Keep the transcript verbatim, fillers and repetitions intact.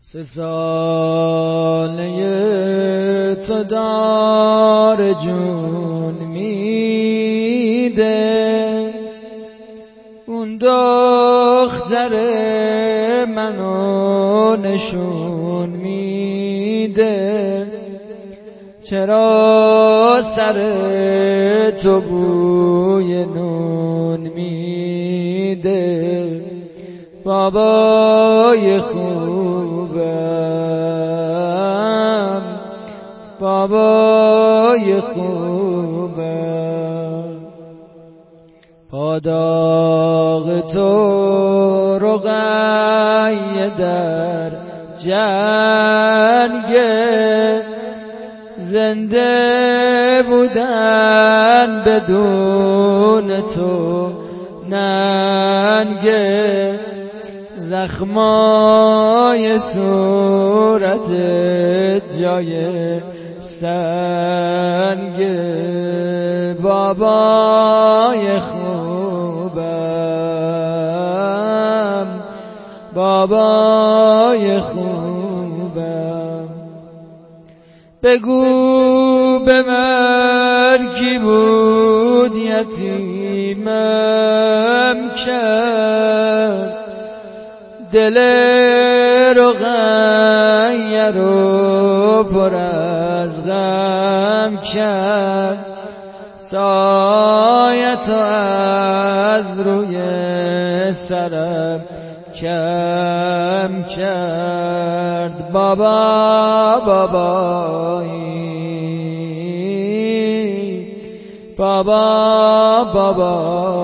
سه ساله تو دار جون میده، اون دختر منو نشون میده. چرا سر تو بوی نون میده؟ بابای خوبم، بابای خوبم. پاداغ تو رقیه در جنگه، زنده بودن بدون تو ننگه. زخمای صورت جای سنگه، بابای خوبم، بابای خوبم. بگو به من کی بود یتیمم کرد، دل رقیه رو پر از غم کرد. سایت از روی سرم کم کرد. بابا بابایی، بابا بابا